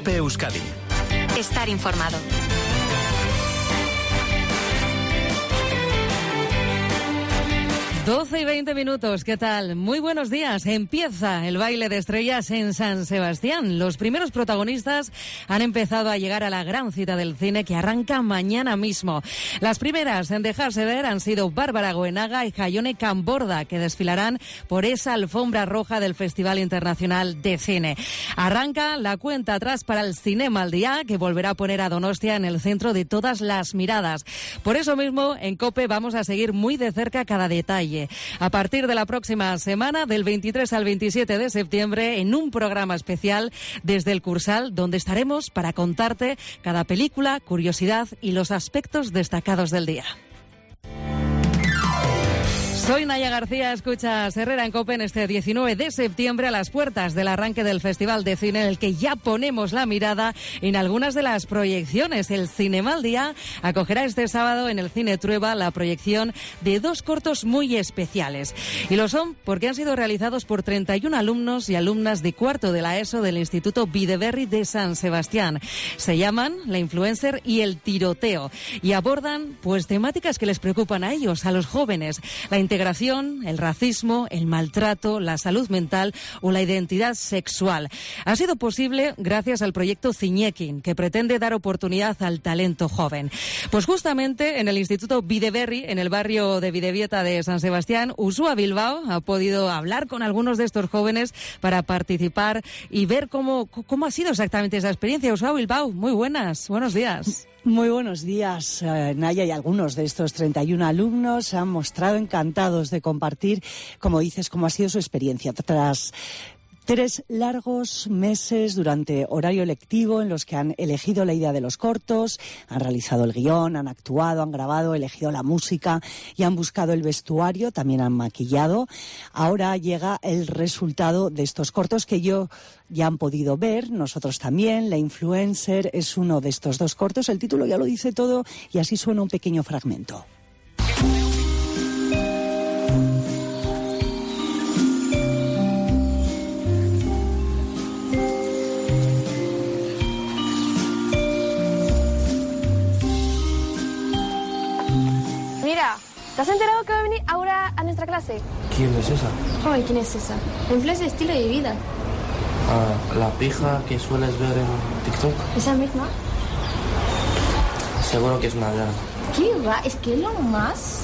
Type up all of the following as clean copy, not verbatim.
COPE Euskadi. Estar informado. Doce y 20 minutos, ¿qué tal? Muy buenos días. Empieza el baile de estrellas en San Sebastián. Los primeros protagonistas han empezado a llegar a la gran cita del cine que arranca mañana mismo. Las primeras en dejarse ver han sido Bárbara Goenaga y Jaione Camborda, que desfilarán por esa alfombra roja del Festival Internacional de Cine. Arranca la cuenta atrás para el Cinema al Día, que volverá a poner a Donostia en el centro de todas las miradas. Por eso mismo, en COPE vamos a seguir muy de cerca cada detalle. A partir de la próxima semana, del 23 al 27 de septiembre, en un programa especial desde el Cursal, donde estaremos para contarte cada película, curiosidad y los aspectos destacados del día. Soy Naya García, escuchas Herrera en COPE en este 19 de septiembre a las puertas del arranque del Festival de Cine, en el que ya ponemos la mirada en algunas de las proyecciones. El Cinema al Día acogerá este sábado en el Cine Trueba la proyección de dos cortos muy especiales. Y lo son porque han sido realizados por 31 alumnos y alumnas de cuarto de la ESO del Instituto Bideberri de San Sebastián. Se llaman La Influencer y el Tiroteo y abordan pues temáticas que les preocupan a ellos, a los jóvenes: la integración, el racismo, el maltrato, la salud mental o la identidad sexual. Ha sido posible gracias al proyecto Ziñekin, que pretende dar oportunidad al talento joven. Pues justamente en el Instituto Bideberri, en el barrio de Bidebieta de San Sebastián, Uxua Bilbao ha podido hablar con algunos de estos jóvenes para participar y ver cómo ha sido exactamente esa experiencia. Uxua Bilbao, muy buenos días. Muy buenos días, Naya, y algunos de estos 31 alumnos se han mostrado encantados de compartir, como dices, cómo ha sido su experiencia tras 3 largos meses durante horario lectivo en los que han elegido la idea de los cortos, han realizado el guión, han actuado, han grabado, elegido la música y han buscado el vestuario, también han maquillado. Ahora llega el resultado de estos cortos que ya han podido ver, nosotros también. La Influencer es uno de estos dos cortos, el título ya lo dice todo y así suena un pequeño fragmento. Mira, ¿te has enterado que va a venir ahora a nuestra clase? ¿Quién es esa? Ay, ¿quién es esa? Influencer de estilo de vida. Ah, la pija que sueles ver en TikTok. ¿Esa misma? Seguro que es una drag. ¿Qué va? Es que es lo más...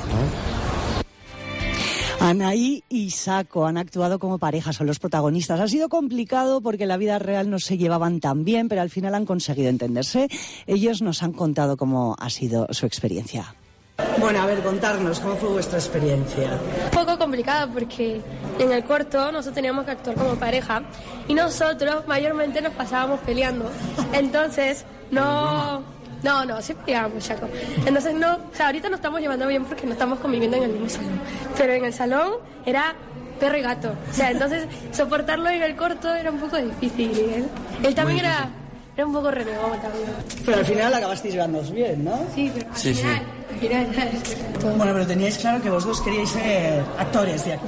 Anaí y Saco han actuado como pareja, son los protagonistas. Ha sido complicado porque en la vida real no se llevaban tan bien, pero al final han conseguido entenderse. Ellos nos han contado cómo ha sido su experiencia. Bueno, a ver, contarnos, ¿cómo fue vuestra experiencia? Un poco complicada porque en el corto nosotros teníamos que actuar como pareja y nosotros mayormente nos pasábamos peleando. Entonces, no, sí peleábamos, Chaco. Entonces, ahorita nos estamos llevando bien porque no estamos conviviendo en el mismo salón. Pero en el salón era perro y gato. O sea, entonces, soportarlo en el corto era un poco difícil. Él también era un poco renegado también. Pero al final acabasteis llevándoos bien, ¿no? Sí, pero al final... Bueno, pero teníais claro que vos dos queríais ser actores de aquí.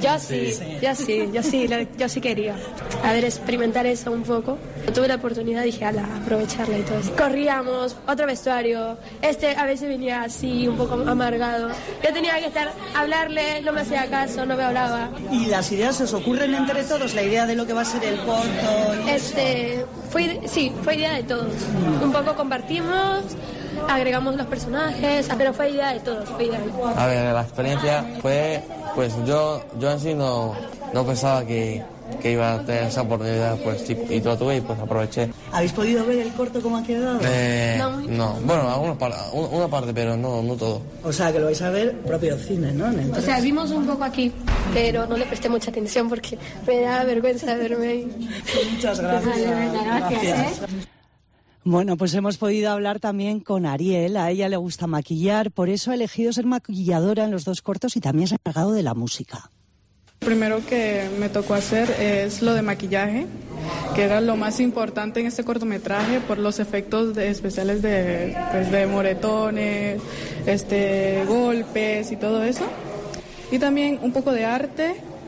Yo sí quería. A ver, experimentar eso un poco. Tuve la oportunidad, dije, aprovecharla y todo eso. Corríamos, otro vestuario. A veces venía así, un poco amargado. Yo tenía que hablarle, no me hacía caso, no me hablaba. ¿Y las ideas os ocurren entre todos? La idea de lo que va a ser el corto y eso. Fue idea de todos. Un poco compartimos, agregamos los personajes, pero fue idea de todos, A ver, la experiencia fue, pues yo en sí no pensaba que iba a tener esa oportunidad, pues y lo tuve y pues aproveché. ¿Habéis podido ver el corto cómo ha quedado? No, bueno, una parte, pero no todo. O sea, que lo vais a ver propio cine, ¿no? O sea, vimos un poco aquí, pero no le presté mucha atención porque me da vergüenza verme ahí. Muchas gracias. Gracias. Bueno, pues hemos podido hablar también con Ariel. A ella le gusta maquillar, por eso ha elegido ser maquilladora en los dos cortos y también se ha encargado de la música. Lo primero que me tocó hacer es lo de maquillaje, que era lo más importante en este cortometraje por los efectos especiales de moretones, golpes y todo eso. Y también un poco de arte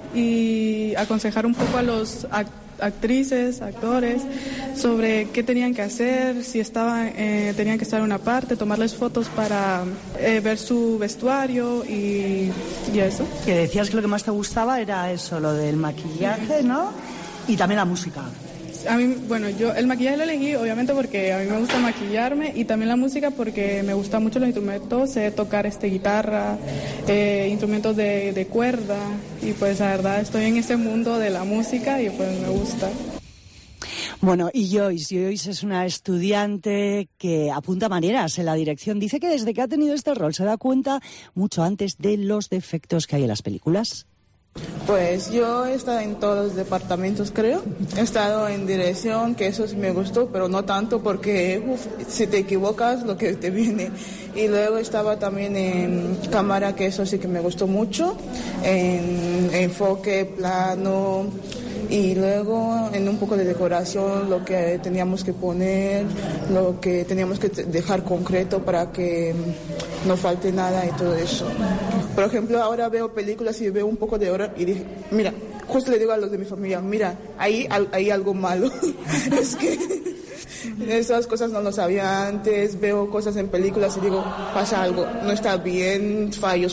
y aconsejar un poco a los actrices, actores, sobre qué tenían que hacer, si tenían que estar en una parte, tomarles fotos para ver su vestuario y eso. Que decías que lo que más te gustaba era eso, lo del maquillaje, ¿no? Y también la música. A mí, bueno, yo el maquillaje lo elegí obviamente porque a mí me gusta maquillarme, y también la música porque me gustan mucho los instrumentos, sé tocar guitarra, instrumentos de cuerda, y pues la verdad estoy en ese mundo de la música y pues me gusta. Bueno, y Joyce es una estudiante que apunta maneras en la dirección. Dice que desde que ha tenido este rol se da cuenta mucho antes de los defectos que hay en las películas. Pues yo he estado en todos los departamentos, creo. He estado en dirección, que eso sí me gustó, pero no tanto porque si te equivocas lo que te viene. Y luego estaba también en cámara, que eso sí que me gustó mucho, en enfoque, plano, y luego en un poco de decoración, lo que teníamos que poner, lo que teníamos que dejar concreto para que no falte nada y todo eso. Por ejemplo, ahora veo películas y veo un poco de hora y dije, mira, justo le digo a los de mi familia, mira, ahí hay algo malo. Es que esas cosas no lo sabía antes, veo cosas en películas y digo, pasa algo, no está bien, fallos.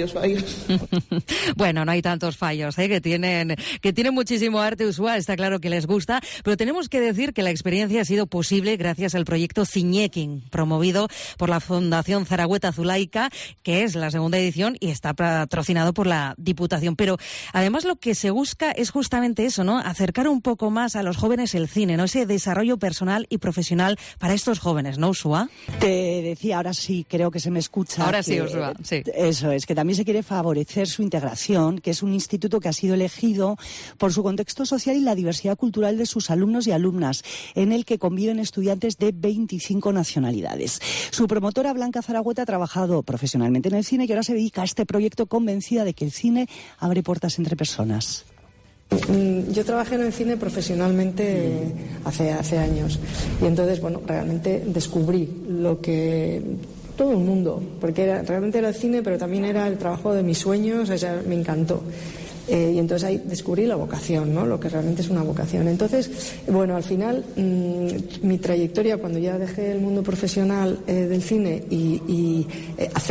Bueno, no hay tantos fallos, que tienen muchísimo arte usual, está claro que les gusta, pero tenemos que decir que la experiencia ha sido posible gracias al proyecto Zinekin, promovido por la Fundación Zaragoza Zulaika, que es la segunda edición y está patrocinado por la Diputación. Pero además lo que se busca es justamente eso, ¿no? Acercar un poco más a los jóvenes el cine, ¿no? Ese desarrollo personal y profesional para estos jóvenes, ¿no, Ursúa? Te decía, ahora sí, creo que se me escucha. Ahora sí, Ursúa, sí. Eso es, que también se quiere favorecer su integración, que es un instituto que ha sido elegido por su contexto social y la diversidad cultural de sus alumnos y alumnas, en el que conviven estudiantes de 25 nacionalidades. Su promotora, Blanca Zaragoza, ha trabajado profesionalmente en el cine y ahora se dedica a este proyecto convencida de que el cine abre puertas entre personas. Yo trabajé en el cine profesionalmente hace años y entonces, bueno, realmente descubrí lo que todo un mundo, porque realmente era el cine, pero también era el trabajo de mis sueños, o sea, me encantó. Y entonces ahí descubrí la vocación, ¿no? Lo que realmente es una vocación. Entonces, bueno, al final, mi trayectoria, cuando ya dejé el mundo profesional del cine y hace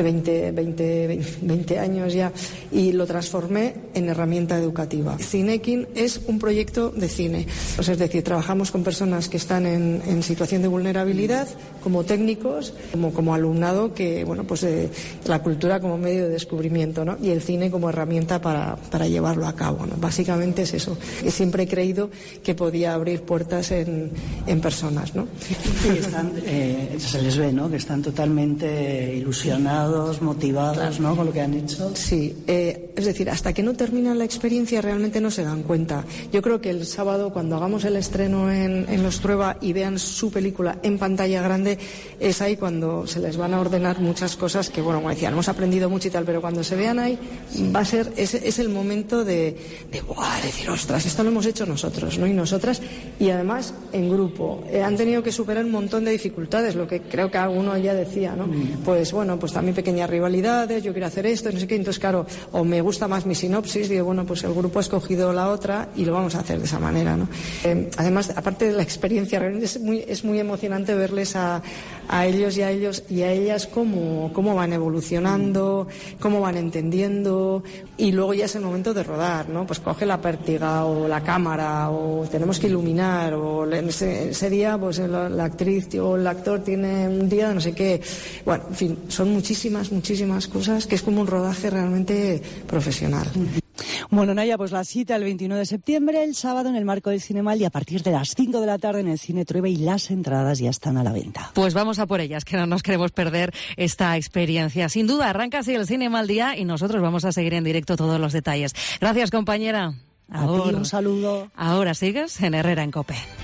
20 años ya, y lo transformé en herramienta educativa. Zinekin es un proyecto de cine. O sea, es decir, trabajamos con personas que están en situación de vulnerabilidad, como técnicos, como alumnado, que, bueno, pues la cultura como medio de descubrimiento, ¿no? Y el cine como herramienta para llevarlo a cabo, ¿no? Básicamente es eso. Y siempre he creído que podía abrir puertas en personas, ¿no? Sí, se les ve, ¿no? Que están totalmente ilusionados, motivados, claro, ¿no? Con lo que han hecho. Sí, es decir, hasta que no terminan la experiencia realmente no se dan cuenta. Yo creo que el sábado, cuando hagamos el estreno en Los Trueba y vean su película en pantalla grande, es ahí cuando se les van a ordenar muchas cosas que, bueno, como decían, hemos aprendido mucho y tal, pero cuando se vean ahí, va a ser, es el momento de decir, ostras, esto lo hemos hecho nosotros, ¿no? Y nosotras, y además en grupo. Han tenido que superar un montón de dificultades, lo que creo que alguno ya decía, ¿no? Pues bueno, pues también pequeñas rivalidades, yo quiero hacer esto, no sé qué, entonces claro, o me gusta más mi sinopsis, digo, bueno, pues el grupo ha escogido la otra y lo vamos a hacer de esa manera, ¿no? Además, aparte de la experiencia, realmente es muy emocionante verles a ellos y a ellas cómo van evolucionando, cómo van entendiendo, y luego ya es el momento de rodar, ¿no? Pues coge la pértiga o la cámara o tenemos que iluminar o ese día pues la actriz o el actor tiene un día de no sé qué. Bueno, en fin, son muchísimas cosas que es como un rodaje realmente profesional. Bueno, Naya, pues la cita el 21 de septiembre, el sábado en el marco del Cinemal y a partir de las 5 de la tarde en el Cine Trueba, y las entradas ya están a la venta. Pues vamos a por ellas, que no nos queremos perder esta experiencia. Sin duda, arranca así el Cinemal Día y nosotros vamos a seguir en directo todos los detalles. Gracias, compañera. A ti un saludo. Ahora sigues en Herrera en COPE.